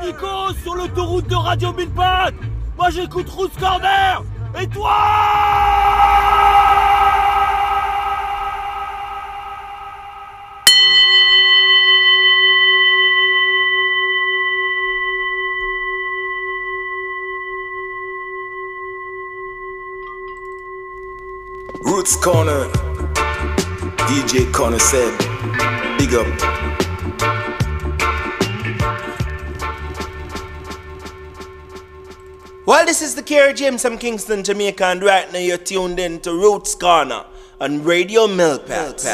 Nico sur l'autoroute de Radio Mille Pattes. Moi j'écoute Roots Corner. Et toi? Roots Corner, DJ Corner said, big up. Well, this is the Kerry James from Kingston, Jamaica, and right now you're tuned in to Roots Corner on Radio Milpat.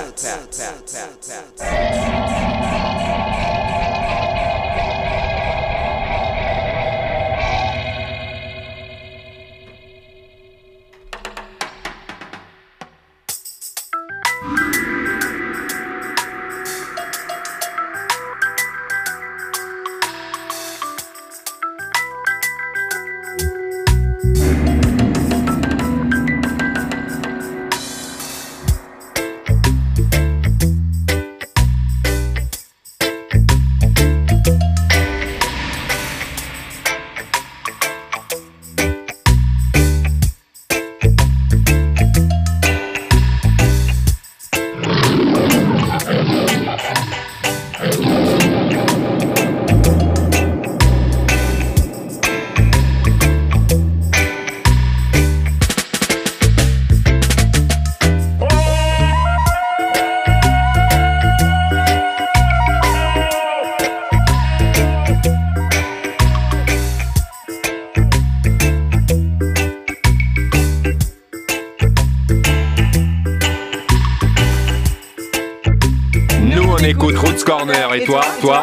Écoute Roots Corner et toi.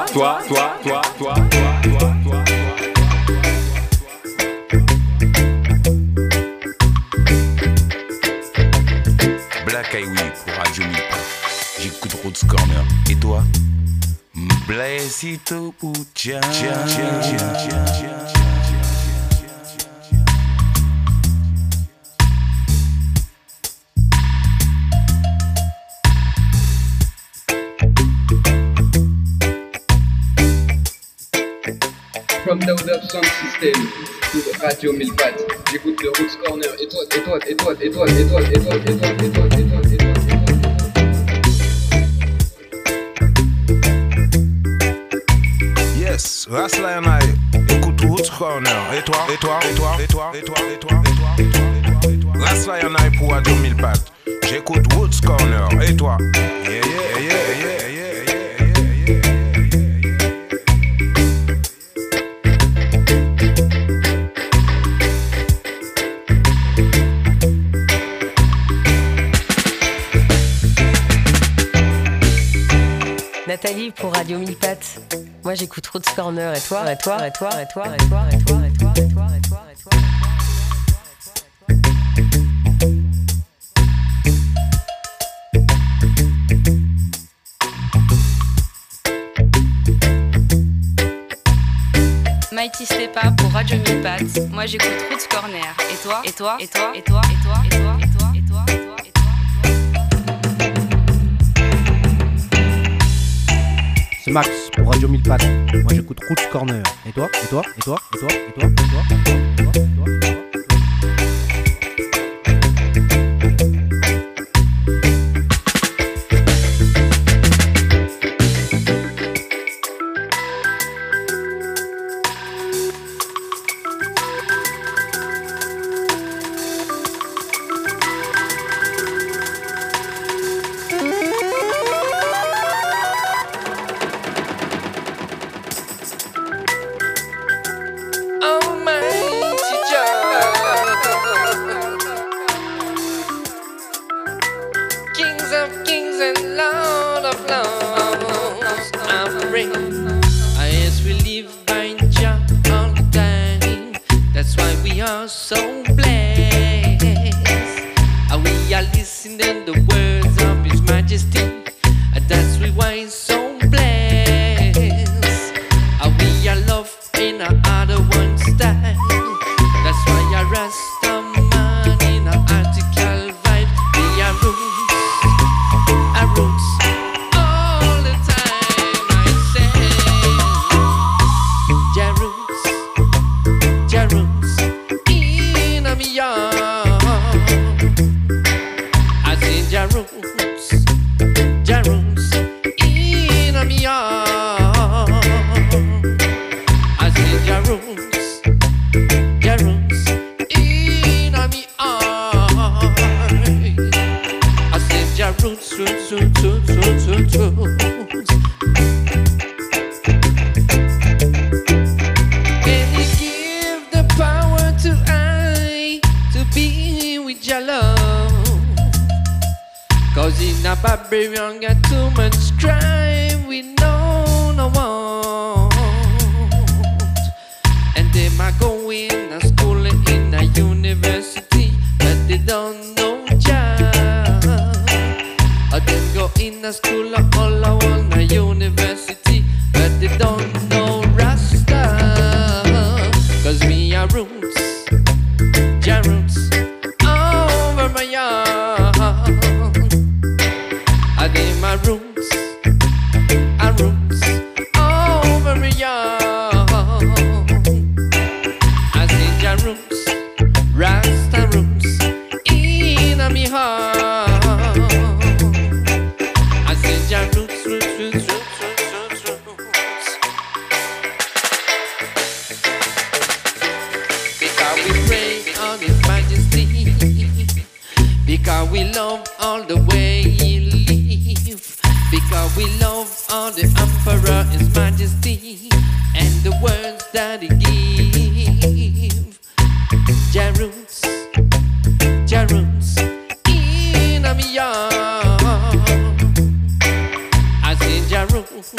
Black Highway pour Radio Milpa. J'écoute Roots Corner et toi? Blessito Pucha. From the Up Sound System to Radio Milpat, j'écoute le Roots Corner et toi. Yes, Rasla and I écoute Roots Corner et toi. Rasla and I pour Radio Milpat, j'écoute Roots Corner et toi. Yeah. Nathalie pour Radio Milpat. Moi j'écoute Roots Corner et toi. Mighty Stepa pour Radio Milpat. Moi j'écoute Roots Corner. Et toi? C'est Max pour Radio Milpat. Moi j'écoute Roots Corner. Et toi? barbarian got too much crime, we know no one. And they might go in a school, in a university, but they don't know Jah. Or them go in a school all around a university, but they don't know Rasta. Cause we are roots, Jah roots, over my yard. I did my roots, over my yard. I say Jah roots, Rasta roots, in a me heart. I say Jah roots, roots, roots, roots, roots, roots, roots. Because we pray on His Majesty, because we love all the way He live, because we love all the Emperor, His Majesty, and the words that He give. Jah roots, in a me yard. I say Jah roots,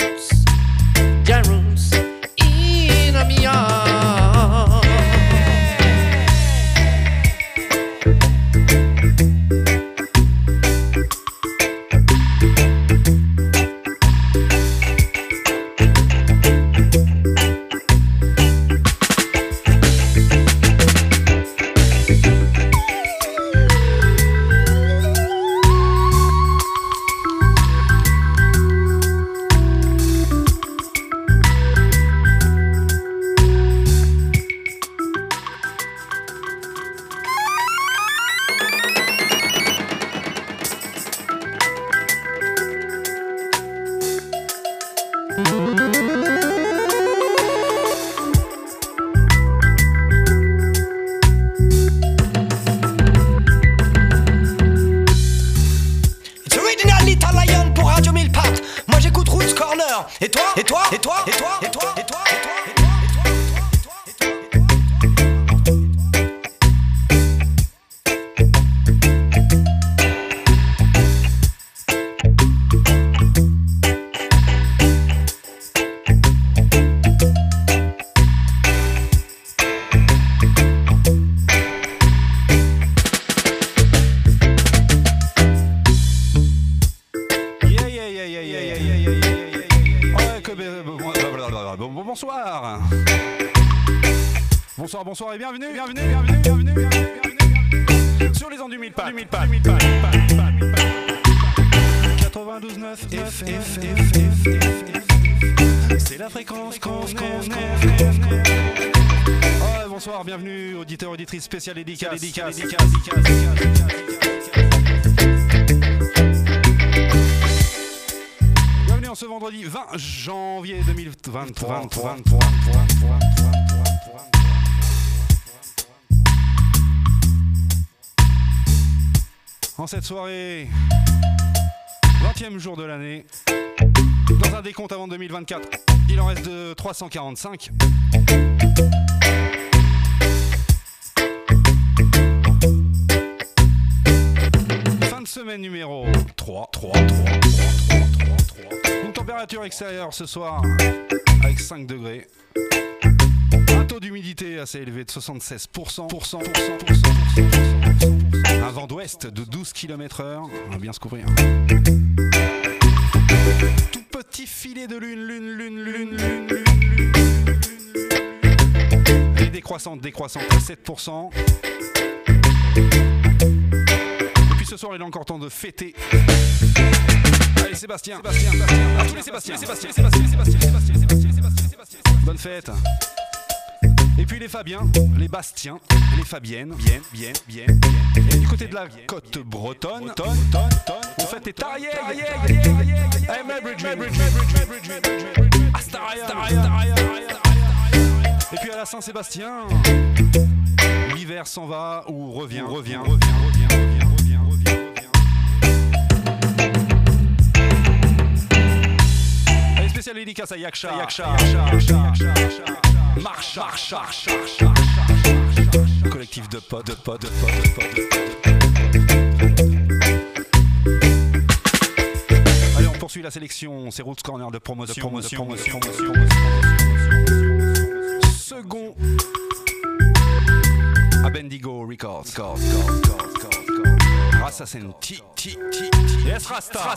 in a me yard. It's original Italian pour Radio 1000 Pattes. Moi j'écoute Roots Corner. Et toi? Et toi? Et toi? Et toi? Et toi? Et toi? Et toi? Et toi? Bonsoir. Bonsoir et bienvenue sur les ondes du 1000 Pattes. 92.9 c'est la fréquence qu'on aime. Bonsoir, bienvenue auditeurs, auditrices spéciales dédicaces. Bienvenue en ce vendredi 20 janvier 2023. En cette soirée, 20e jour de l'année, dans un décompte avant 2024, il en reste de 345. Fin de semaine numéro 3. Une température extérieure ce soir avec 5 degrés. Un taux d'humidité assez élevé de 76%. Un vent d'ouest de 12 km/h. On va bien se couvrir. Tout petit filet de lune. Et décroissante à 7%. Et puis ce soir, il est encore temps de fêter. Allez Sébastien. À tous les Sébastien. Bonne fête. Et puis les Fabiens, les Bastiens, les Fabiennes, bien. Et du côté de la côte bretonne, on fête les Tariègues. Et puis à la Saint-Sébastien, l'hiver s'en va ou revient. Allez, spécial dédicace à Yaksha. Marche. Collectif de potes. poursuit la sélection, c'est Roots Corner de promotion. Second à Bendigo Records. Assassin T. Yes, Rasta.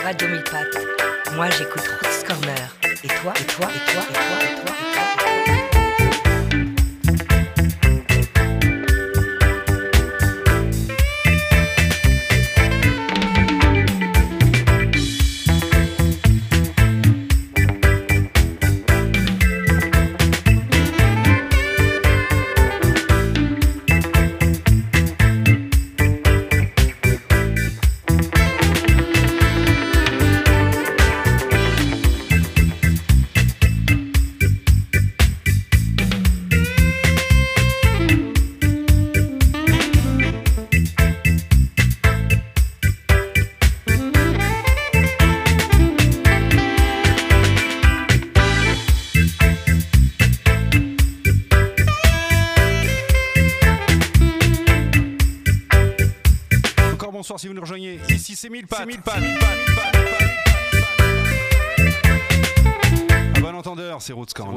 Radio Mille Pattes. Moi j'écoute Roots Corner. Et toi, et toi, et toi, et toi, et toi, et toi, et toi. Bonsoir si vous nous rejoignez. Ici c'est Mille Pattes. À bon entendeur, c'est Roots Corner.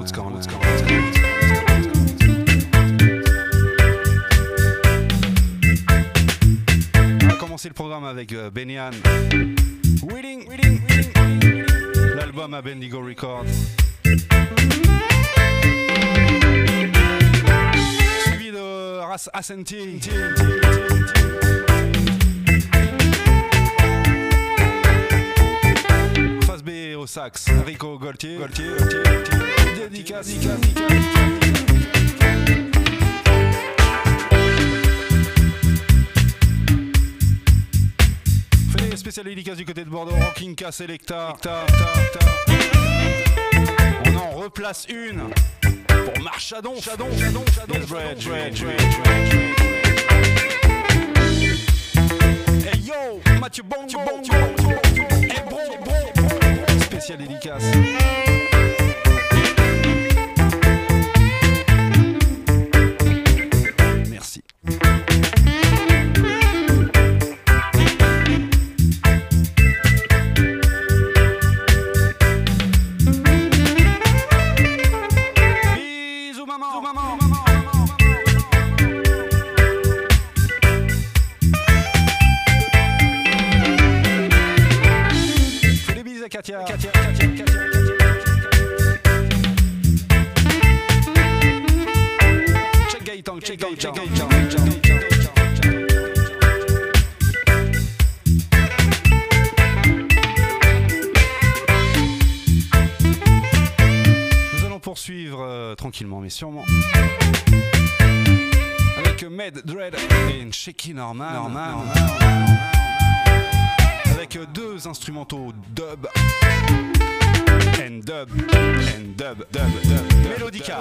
On va commencer le programme avec Benyan. Willing. L'album à Bendigo Records. Suivi de Ras Ascenti. B au sax, Rico Gaultier. Dédicace. Fait des spéciales dédicaces du côté de Bordeaux, Rocking K Selecta. On en replace une pour Marchadon. Hey yo, Mathieu Bongo. Hey bro. Spécial dédicace. Merci. Bisous maman. Fais des bises à Katia. Check Gaëtan. Nous allons poursuivre tranquillement mais sûrement avec Med Dread et Shaky Norman. Avec deux instrumentaux dub. Melodica.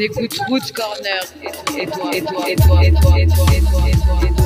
écoute Roots Corner. Et toi, et toi, et toi, et toi, et toi, et toi, et toi, et toi, et toi.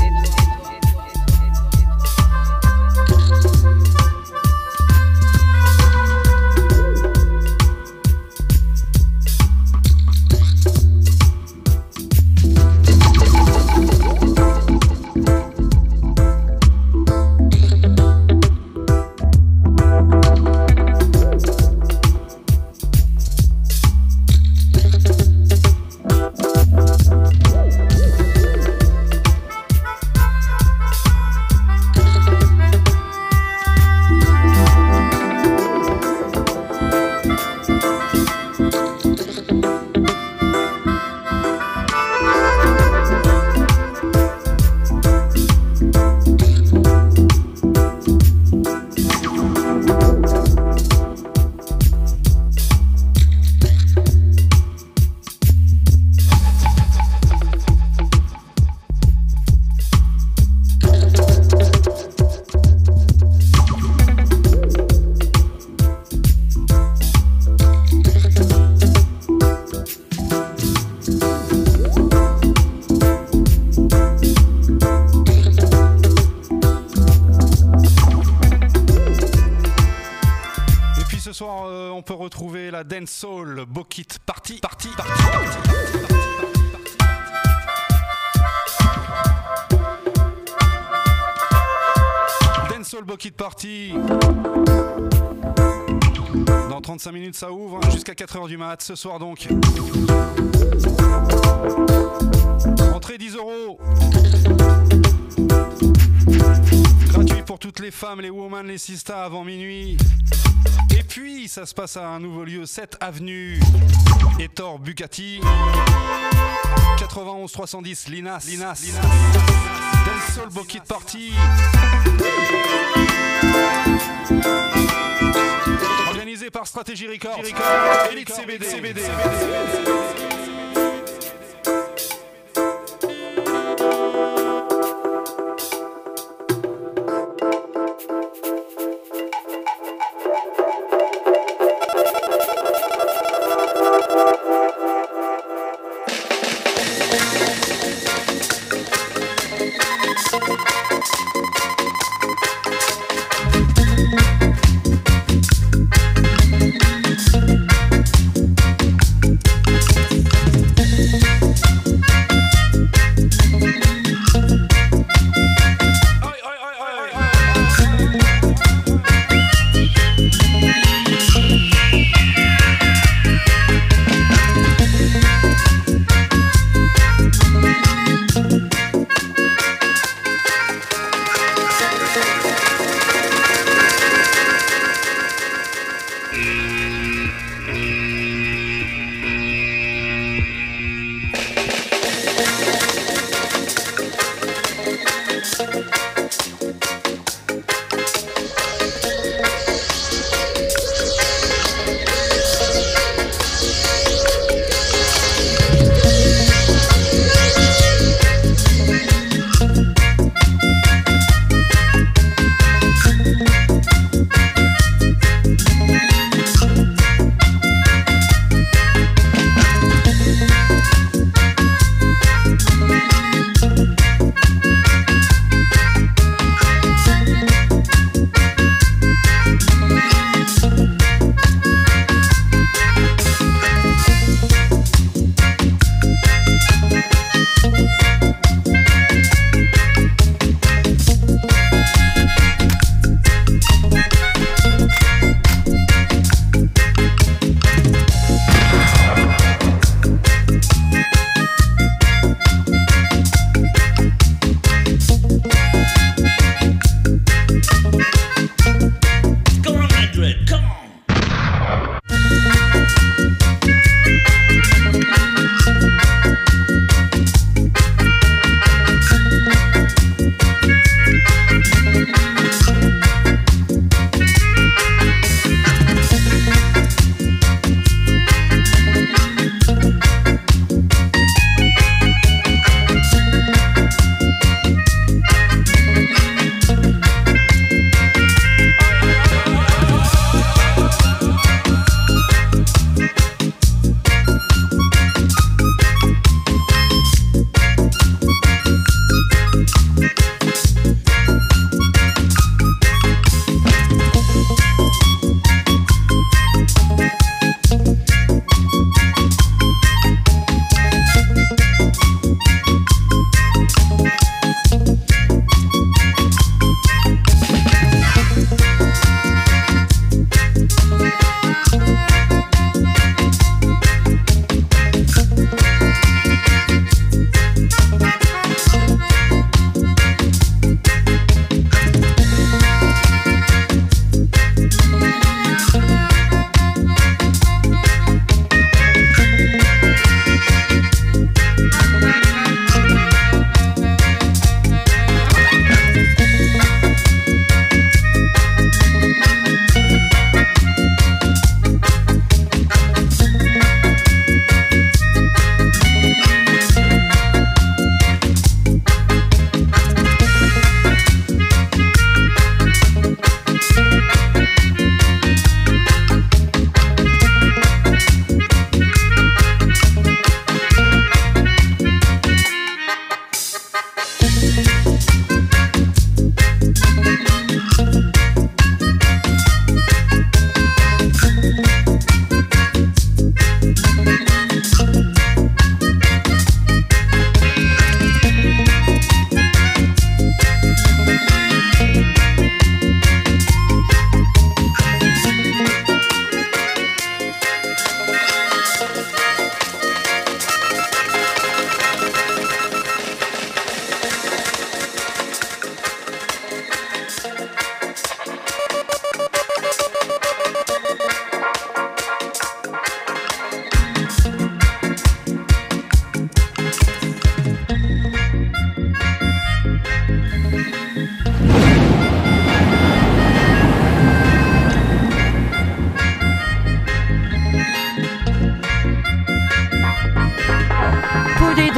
On peut retrouver la Dancehall Bokit Party. Dancehall Bokit Party. Dans 35 minutes ça ouvre jusqu'à 4h du mat ce soir donc. Entrée 10 €. Gratuit pour toutes les femmes, les women, les sistas avant minuit. Et puis ça se passe à un nouveau lieu, 7 avenue Ettore Bucati, 91 310 Linas. Dancehall Bokit Party. Organisé par Stratégie Records, Elite CBD.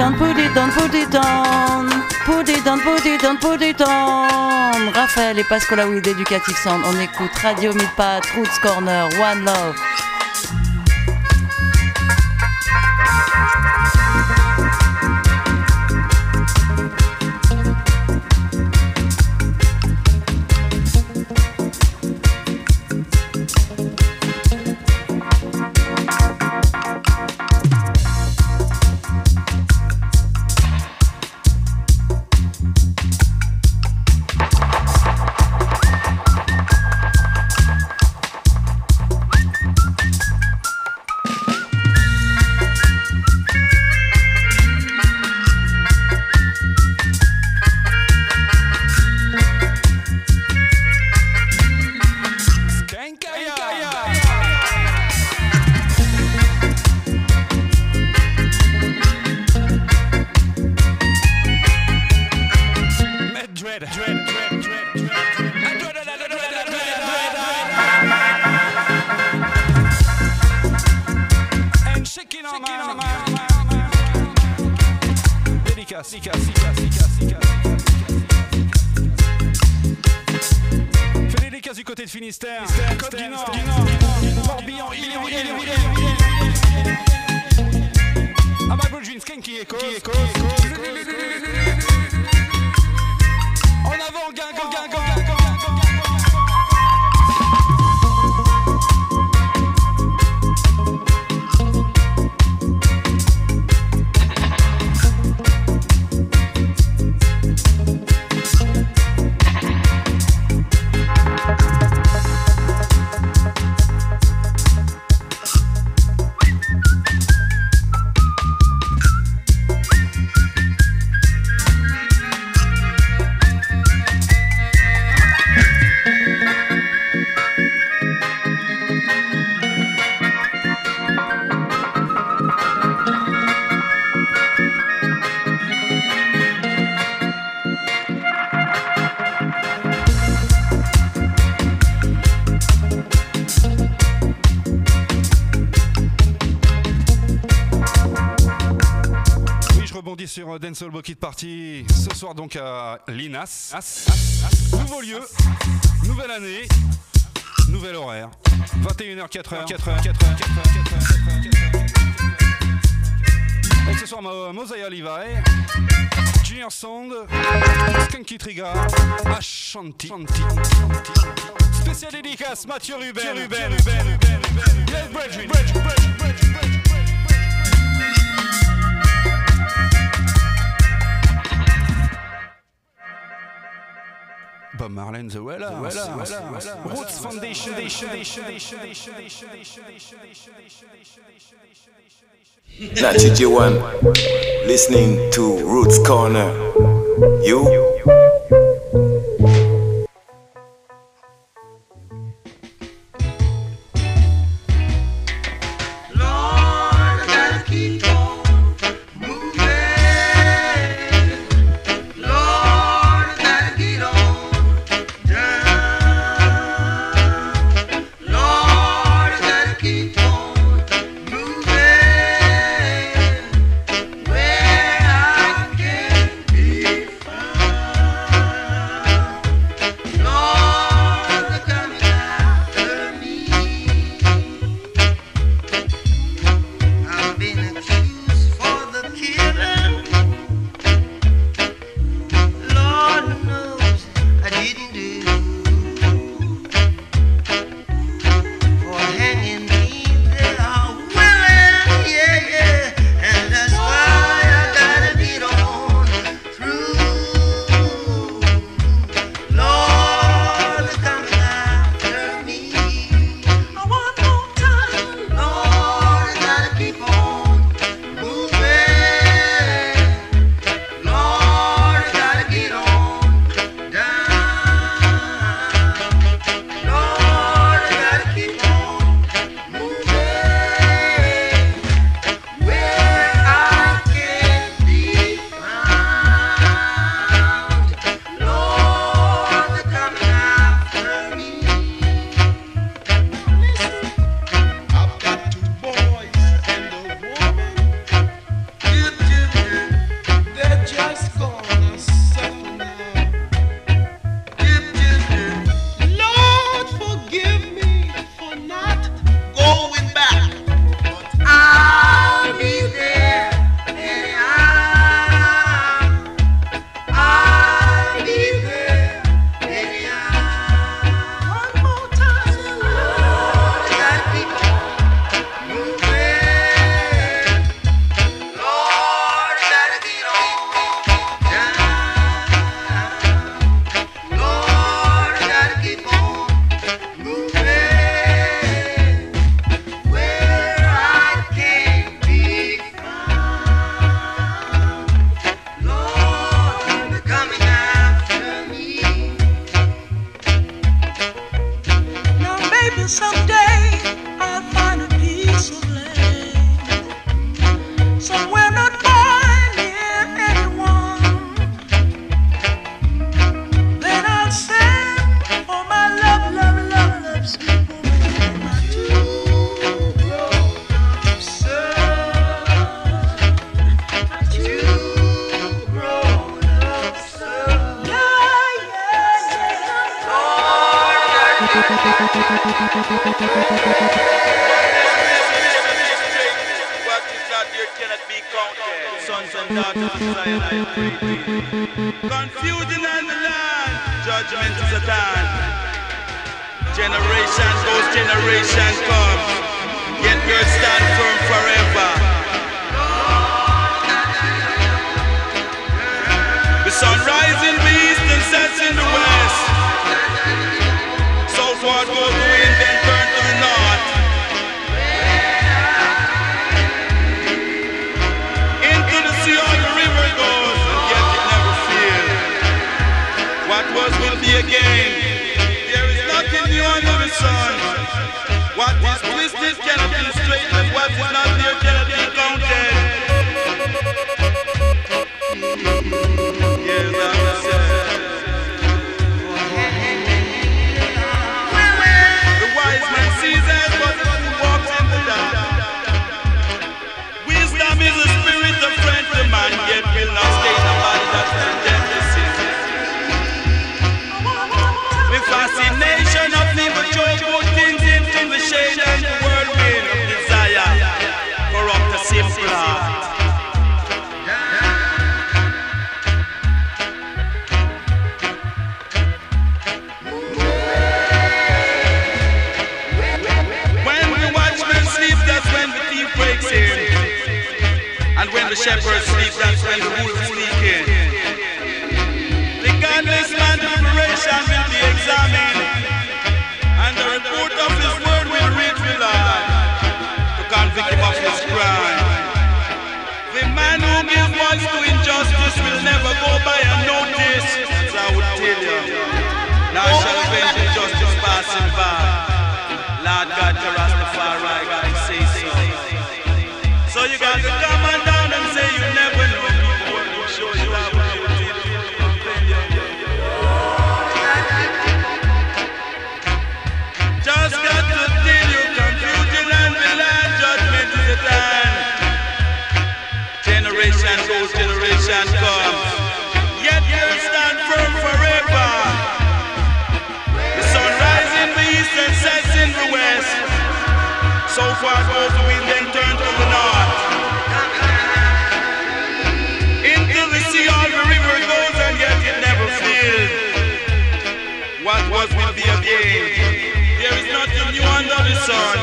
on, put it on, put it on. Put it on, put it on, put it on. Raphaël et Pascola with Educative Sound. On écoute Radio Milpat, Roots Corner, One Love. Fais les cases du côté de Finistère, Côte du Nord, Morbihan, Amadou Skanky Echo. En avant, Guingamp. Sur Dancehall Bucket Party, ce soir donc à l'INAS. Nouveau lieu, nouvelle année, nouvel horaire. 21h, 4h. Et ce soir, Mosiah Levi, Junior Sound, Skanky Triga, Ashanti. Spécial dédicace, Mathieu Ruben. Yes, Bredwin. Bob Marley, The Wella. Roots Foundation. Natty J1, listening to Roots Corner. You? Where I can be found. Sons and daughters of Zion I greet thee. Confusion in the land, judgment is at hand. Generation goes, generation comes, yet yours stand firm forever. The sun rises in the east and sets in the west. Southward goes the wind, then turn to the north. Into the sea all the river goes, and yet it never fails. What was will be again. There is nothing new under the sun. What is twisted cannot be straightened, and what is not there cannot be counted. Yes, I will say. The wise man sees it, but the fool walks in the dark. Wisdom is a spirit, a friend to man, yet will not stay in a body that is condemned to sin. The fascination of evil joy put things into the shade and the whirlwind of desire corrupt the simple heart. When the watchman sleeps, that's when the thief breaks in. And when the shepherd sleeps, that's when the wolf sneaks in. The godless man's preparation will be examined, and the report of his word will reach the Lord to convict him of his crime. The man who gives voice to injustice will never go by unnoticed, as I would tell you. Now shall avenge the justice passing by. Lord God, to Rastafari, God say so. So you got to come on down and say you never know. People show you how you did it. Just got to tell you, confusion and the land judgment is at hand. Generation goes, generation comes, yet you stand firm forever. The sun rises in the east and sets in the west. So far goes the wind, then turn to the north. Into the sea all the river goes, and yet it never fails. What was will be again. There is nothing new under the sun.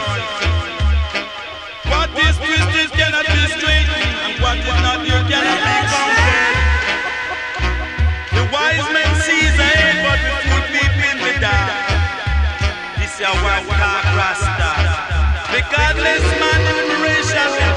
What is twisted cannot be straightened, and what is not here cannot be counted. The wise man sees ahead, but the fool peep in the dark. This is a white car Rasta. The godless man in liberation.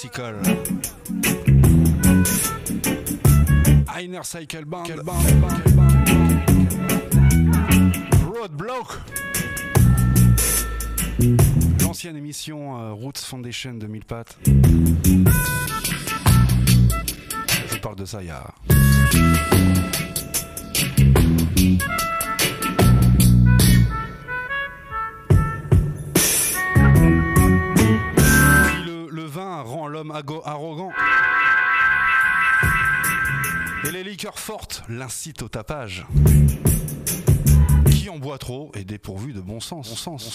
Bicycle. Einer Cycle Band. Roadblock. L'ancienne émission Roots Foundation de Mille Pattes. Je parle de ça il y a... Le vin rend l'homme arrogant. Et les liqueurs fortes l'incitent au tapage. Qui en boit trop est dépourvu de bon sens.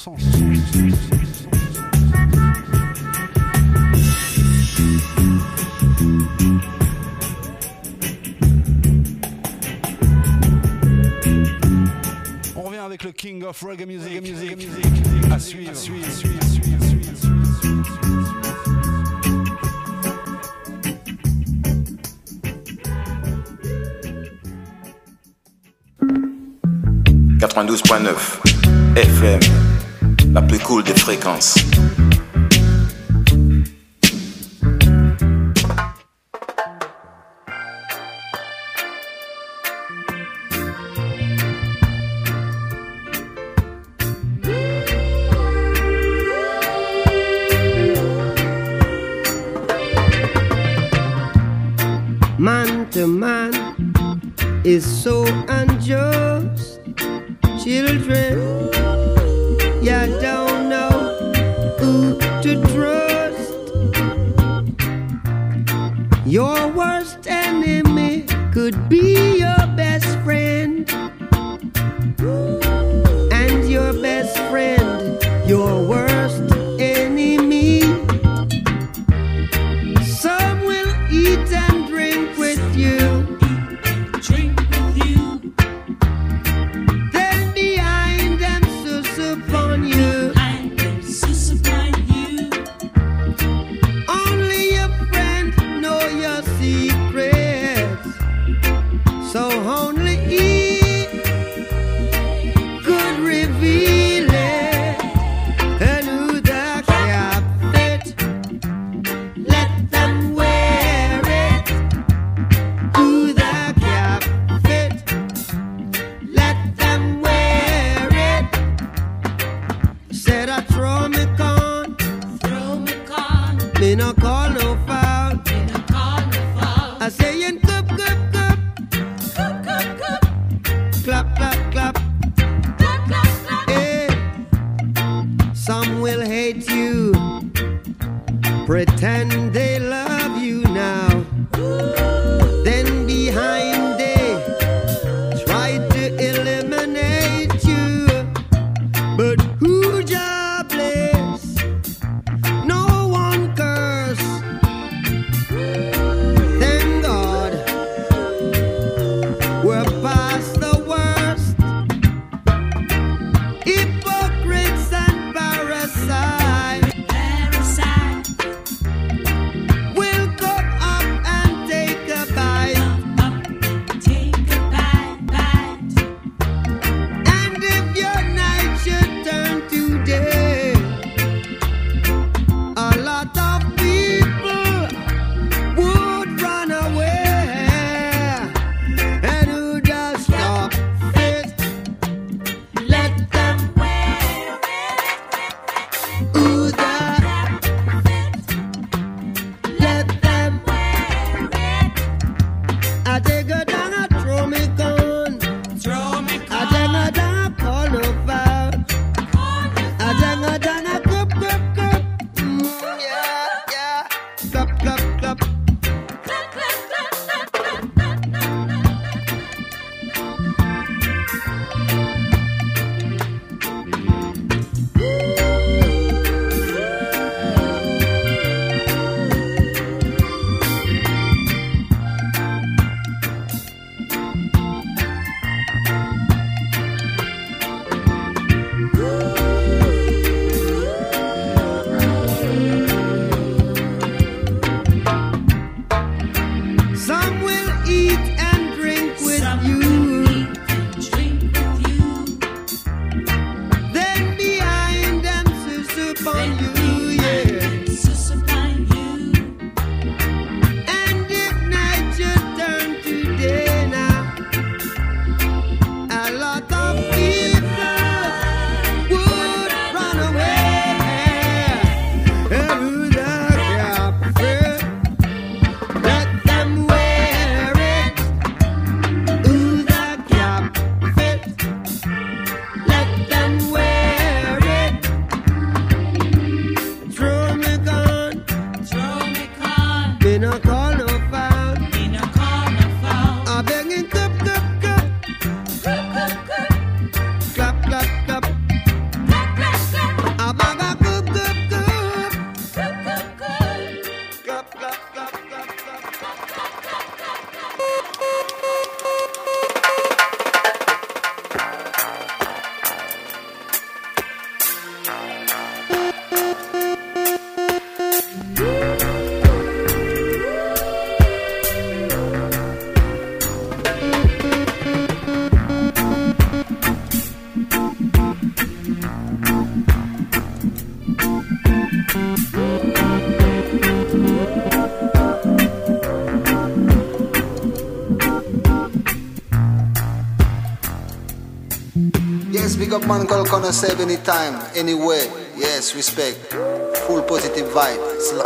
On revient avec le King of Reggae Music. À suivre. 92.9 FM, la plus cool des fréquences. Man to man is so unjust. Children, you don't know who to trust. Your worst enemy could be your best friend, and your best friend, your worst enemy. Some will eat and drink with you. Pretend they love you now, then behind they try to eliminate you. But who jobless? No one curse. Thank God we're past the worst. Hypocrites and parasites. Yes, big up man called Connor save anytime, anywhere. Yes, respect. Full positive vibe.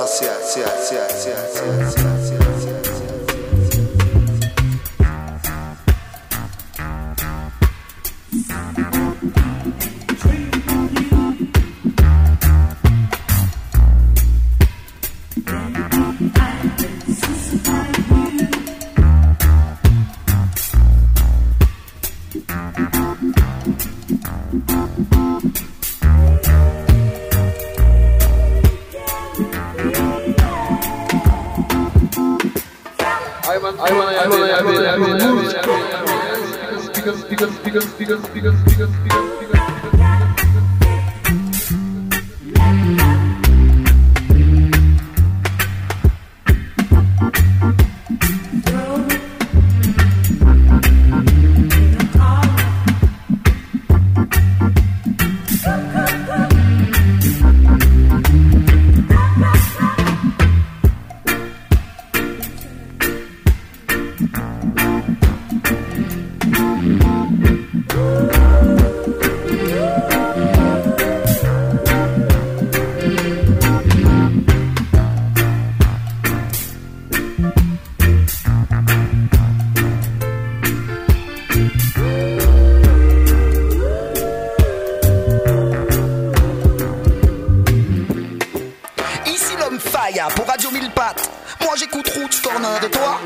Pour Radio Mille Pattes, moi j'écoute Roots Corner et toi.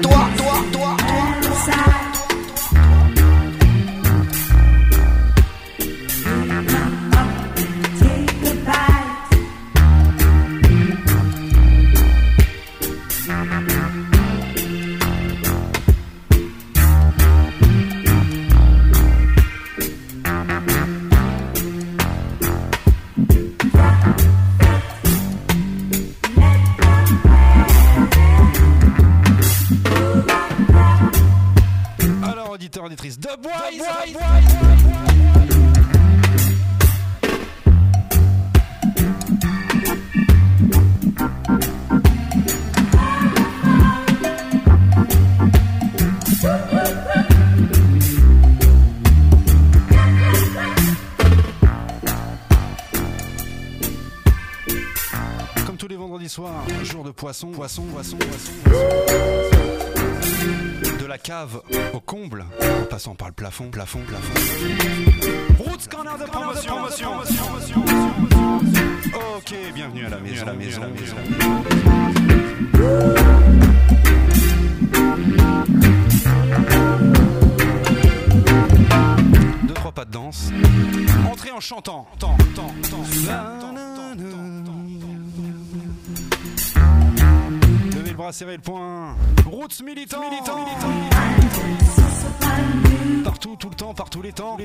Auditrice de bois. Comme tous les vendredis soirs, jour de poisson. De la cave au comble, en passant par le plafond. Roots Corner de promotion. Ok, bienvenue à la maison. Deux, trois pas de danse. Entrez en chantant. Levez le bras, serrez le poing. Roots militant. Partout, tout le temps, par tous les temps.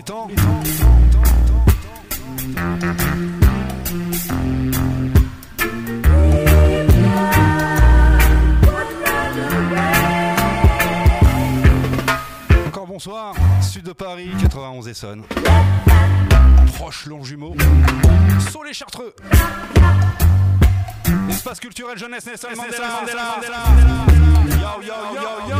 Encore bonsoir, sud de Paris, 91 Essonne. Proche Longjumeau. Saut les Chartreux. Espace culturel jeunesse Nelson Mandela. Yo.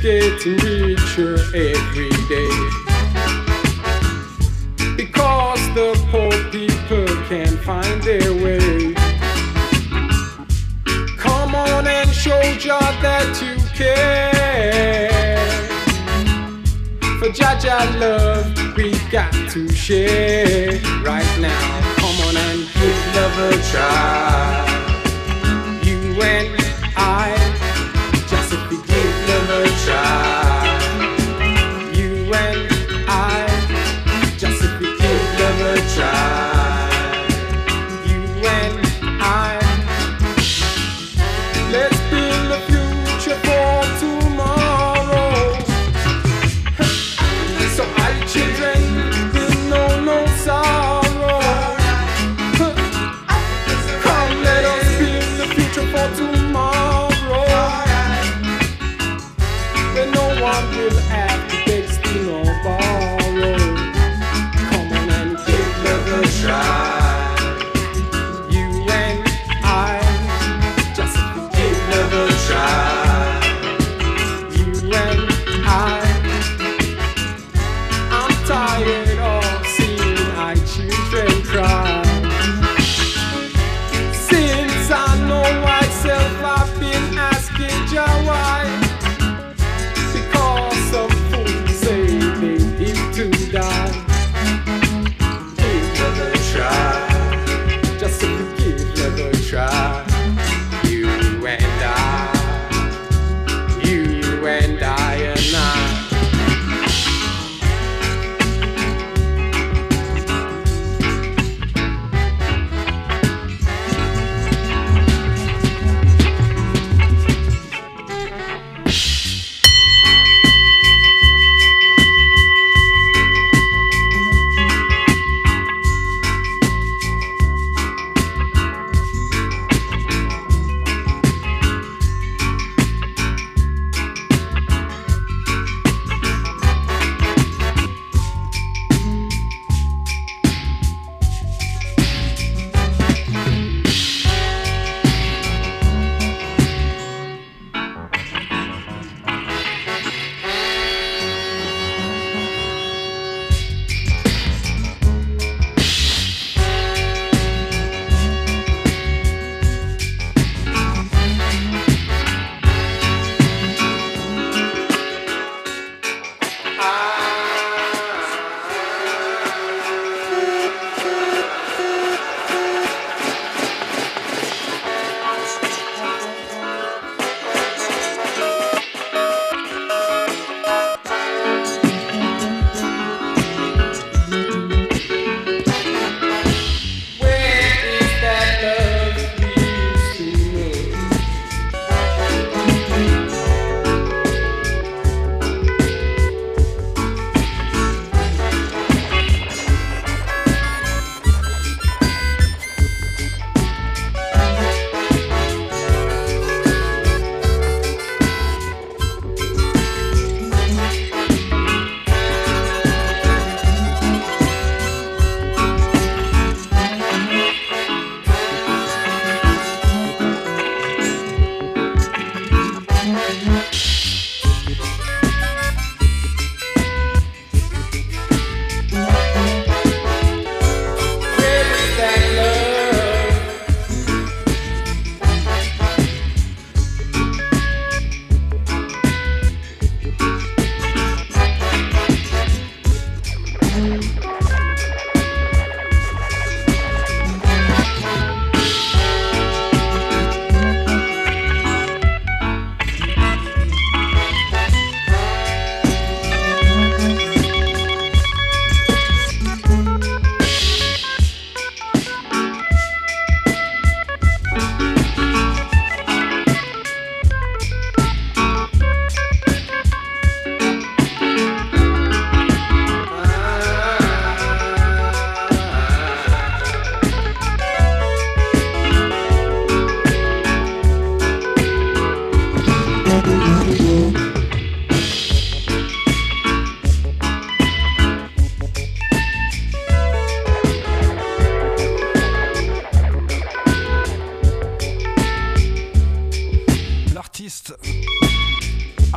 getting richer every day. Because the poor people can't find their way. Come on and show Jah that you care. For Jah love we got to share right now. Come on and give love a try. You and I, just if we give love a try. You and I, just if we give love a try. You and I, let's build a future for tomorrow. So our children will know no sorrow. Come, let us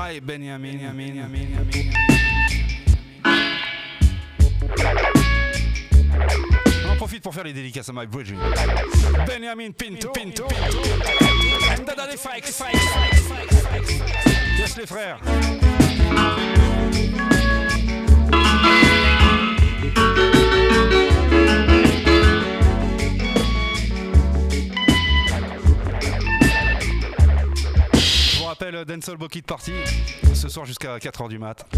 by Benjamin. On en profite pour faire les dédicaces à Mike Bridge. Benjamin Pinto. And Dada Fakes. Yes les frères. Je vous rappelle Dancehall Bucket Party ce soir jusqu'à 4h du mat.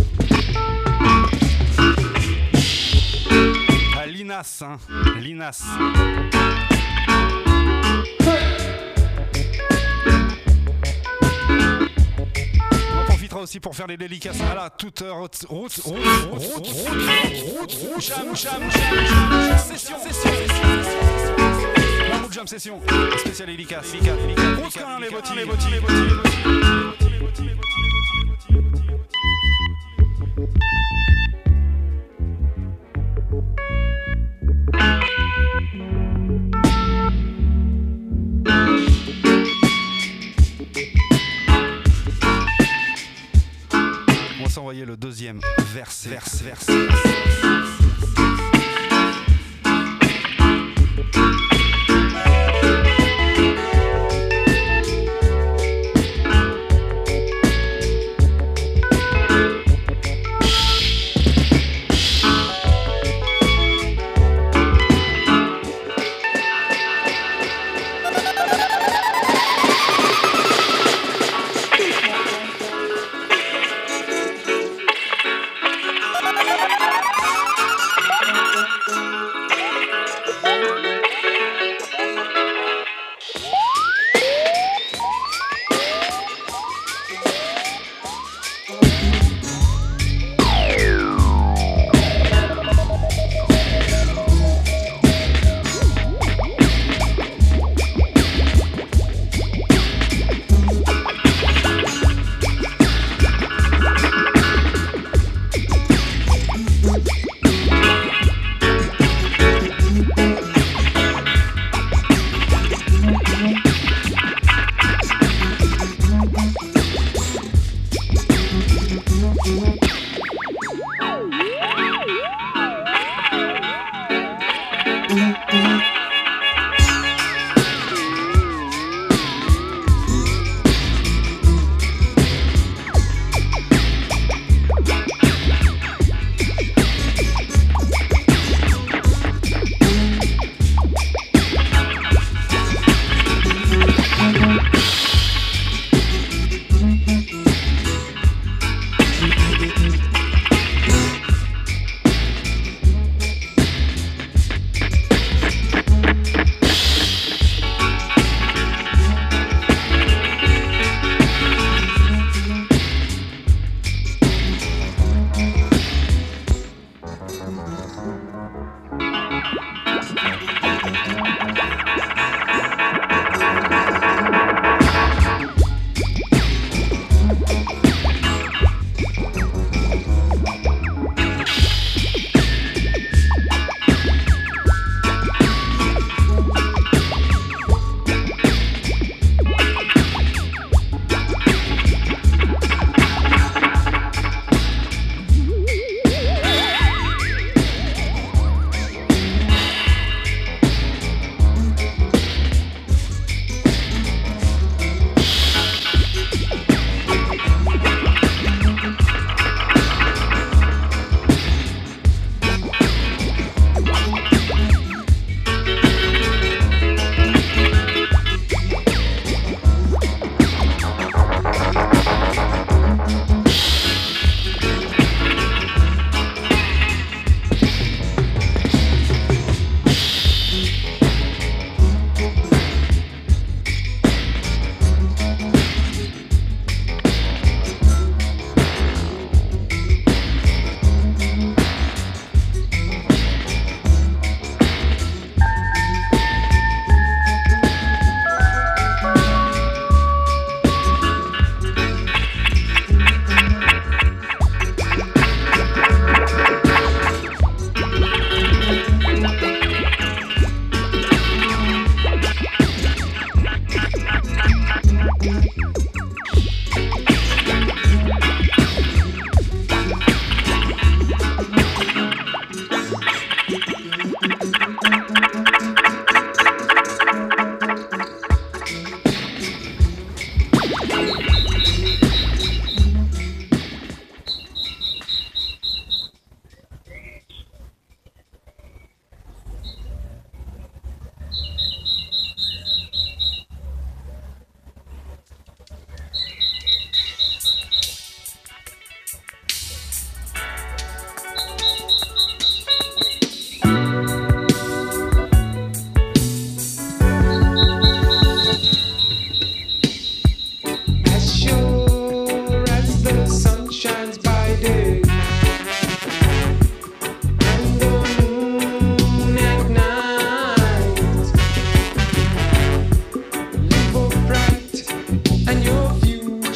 À Linas, hein. Linas. On en profitera aussi pour faire les dédicaces à la toute route, jam session, spécial dédicace. Les bottines. On va s'envoyer le deuxième verset.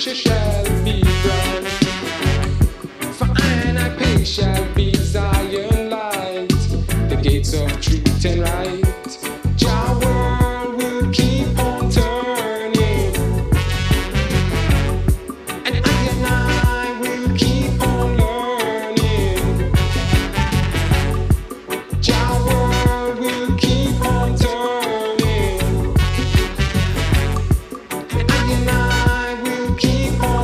future shall be bright. For I and I pay shall be Zion light, the gates of truth and right. Jah world will keep on turning, and I will keep on learning. Jah world will keep on turning, and I will keep on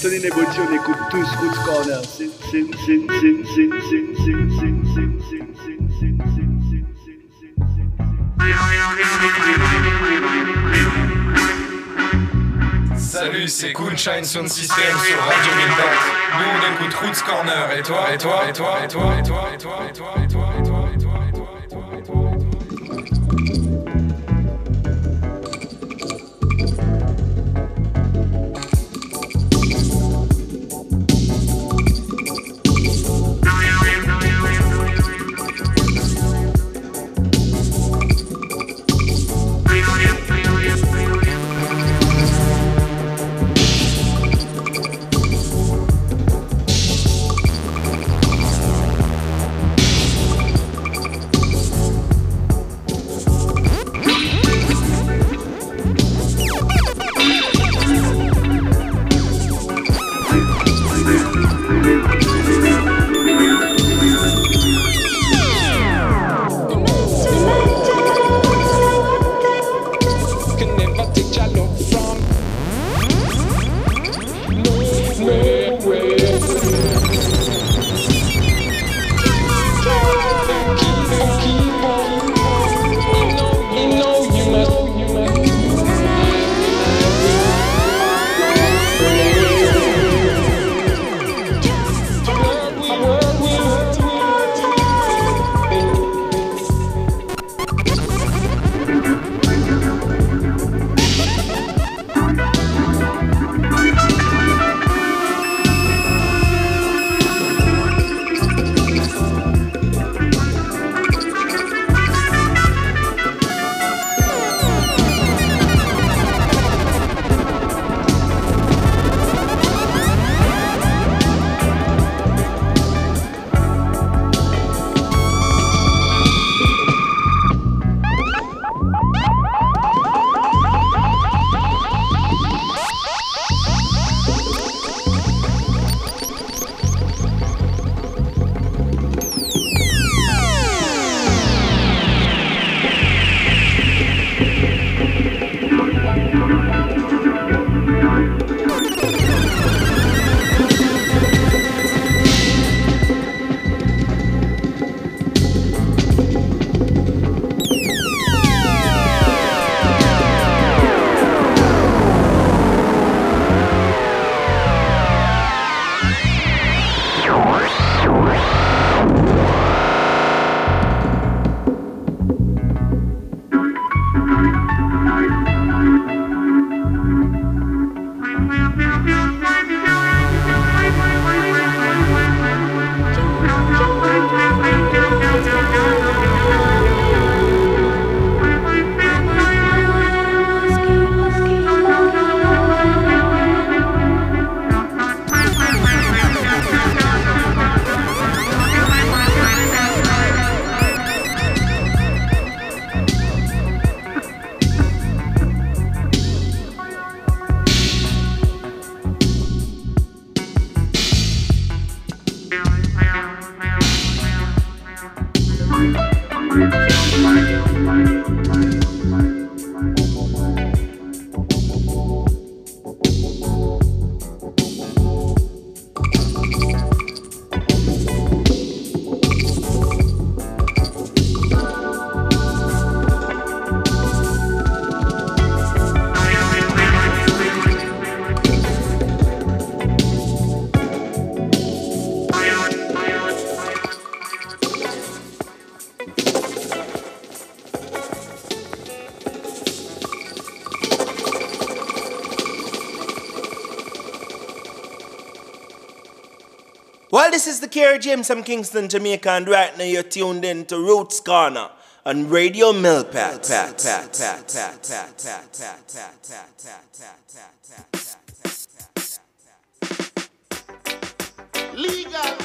Sonny Neboti, on écoute tous Roots Corner. Salut, c'est Coolshine Sound System sur Radio 1004. Nous on écoute Roots Corner. Et toi, et toi, et toi, et toi, et toi, et toi, et toi, et toi, et toi, et toi, et toi, et toi, et toi. Well, this is the Kerry James from Kingston, Jamaica, and right now you're tuned in to Roots Corner on Radio Milpat. Legal.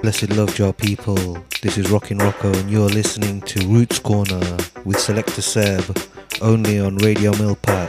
Blessed love, Jar people. This is Rockin' Rocco, and you're listening to Roots Corner with Selector Seb, only on Radio Milpat.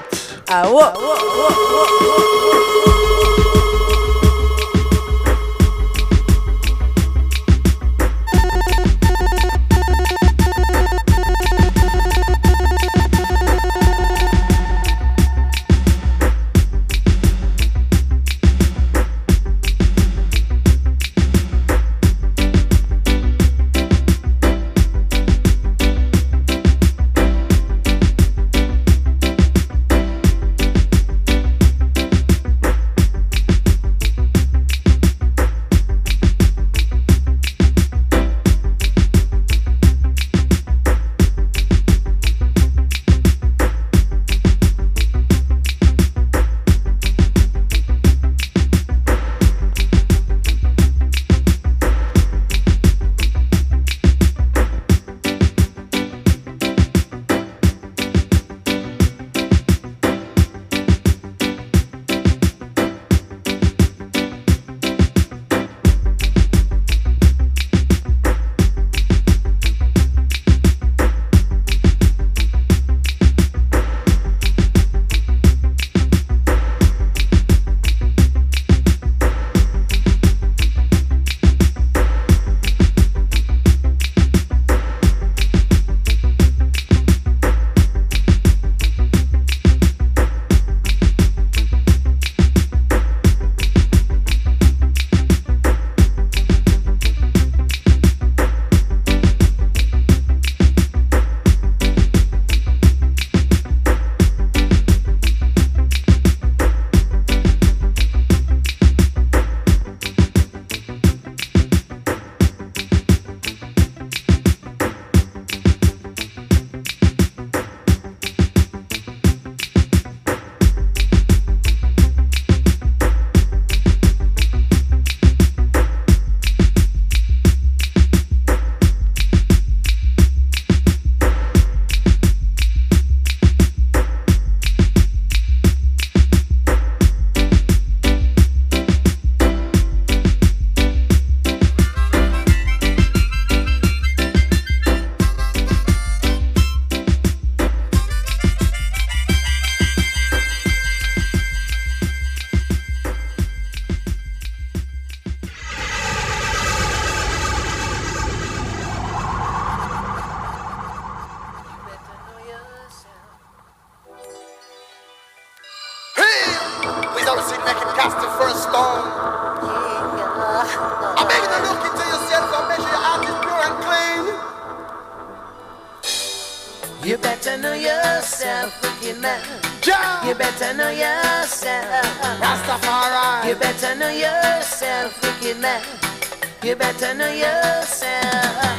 You better know yourself, wicked man. You better know yourself, Rastafari. You better know yourself, wicked man. You better know yourself.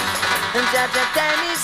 And Jaja time is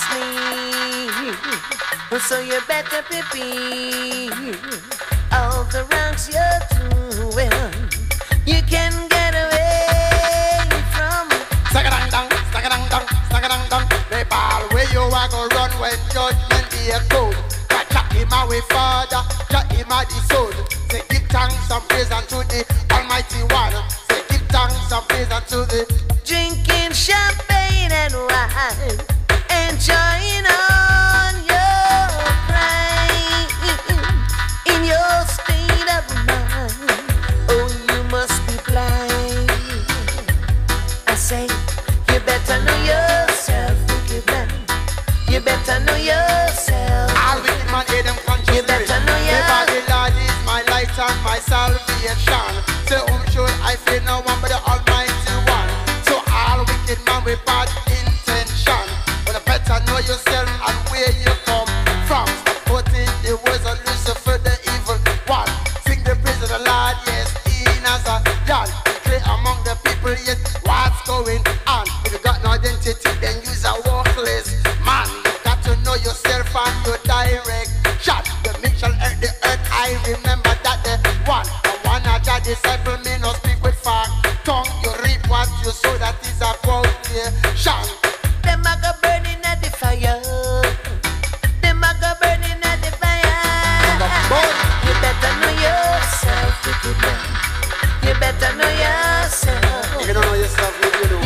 me, so you better prepare all the wrongs you're doing. You can get away from Sagadang-dang, sagadang-dang, sagadang-dang. Nepal, where you are gonna run when judgment be a code. Chat him away, Father, chat him at the soul. Say give thanks and praise unto the Almighty One. Say give thanks and praise unto the drinking champagne and wine, enjoying on your pride in your state of mind. Oh, you must be blind. I say, you better know yourself, wicked man. You better know yourself. All wicked man, hear them conscious. You better know yourself. The Lord is my light and my salvation. Say, whom should I fear? No one but the Almighty One. So all wicked man with bad intention. But better know yourself and where you come from. Quoting the words of Lucifer, the evil one. Sing the praise of the Lord, yes, in as a God. Declare among the people, yes, what's going on. If you got no identity, then you're a worthless man. You got to know yourself and your direction. The meek shall earth the earth. I remember that the one of your disciple may not speak with far tongue. You reap what you sow, that is a quotation. Them a go burning at the fire. Them a go burning at the fire. You better know yourself, wicked man. You better know yourself. If you don't know yourself, what do you do?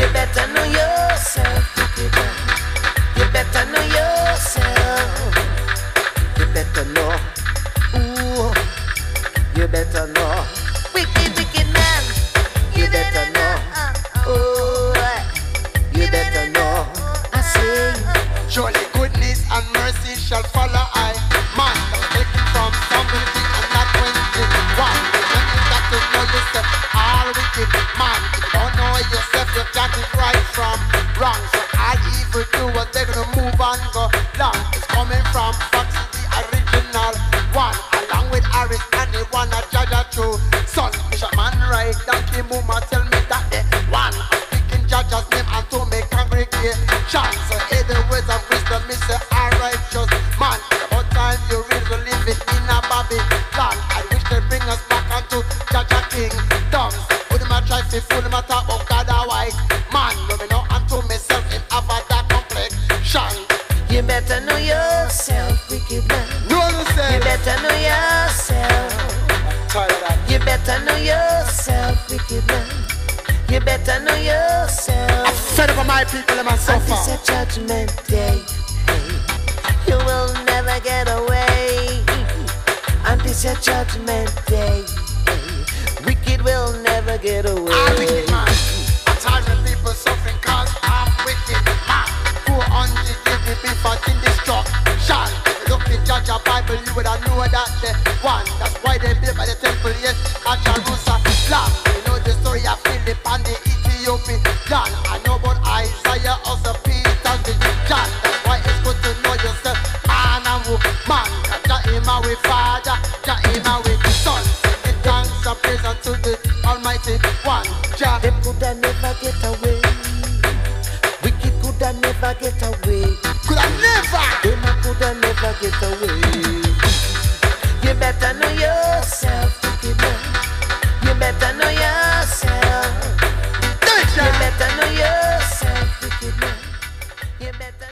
better know. Wicked, wicked man, you better know. Oh, you better know. I say, surely goodness and mercy shall follow I. Man, taken from somebody and not 21. You got to know yourself, all wicked man. If you don't know yourself, you got it right from wrong. So all evil doers, they're gonna move and go long. It's coming from Fox, the original one. Along with Harris and the one that Jaja True. Son, Bishop Man right, Donkey Muma tell me that the one. I'm speaking Jaja's name and to make congregation. So hear the words of wisdom, me say alright just man. About time you really live it in a Babylon. I wish they bring us back onto Jaja Kingdom. Would them a try to fool them a talk about God or white man. No me know unto myself in Avada complexion. you better know yourself, wicked man. Know yourself. You better know yourself. You better know yourself, wicked man. You better know yourself. I'm fed up of my people and my suffer. And it's a judgment day. You will never get away. And it's a judgment day. Wicked will never get away. I'm wicked man. A time when people suffering cause I'm wicked man. 400 years before in destruction. If you look in Jaja Bible, you would have known that the one. That's why they built by the temple, yes, at Jerusalem. You know the story of Philip and the Ethiopian. I know about Isaiah, also Peter, the John. That's why it's good to know yourself. Man and woman. Jah him with Father, Jah him with Son. Sing thanks and praise unto the Almighty One. Jah. Them coulda never get away. Wicked coulda never get away. Coulda never. Them coulda never get away. You better know yourself.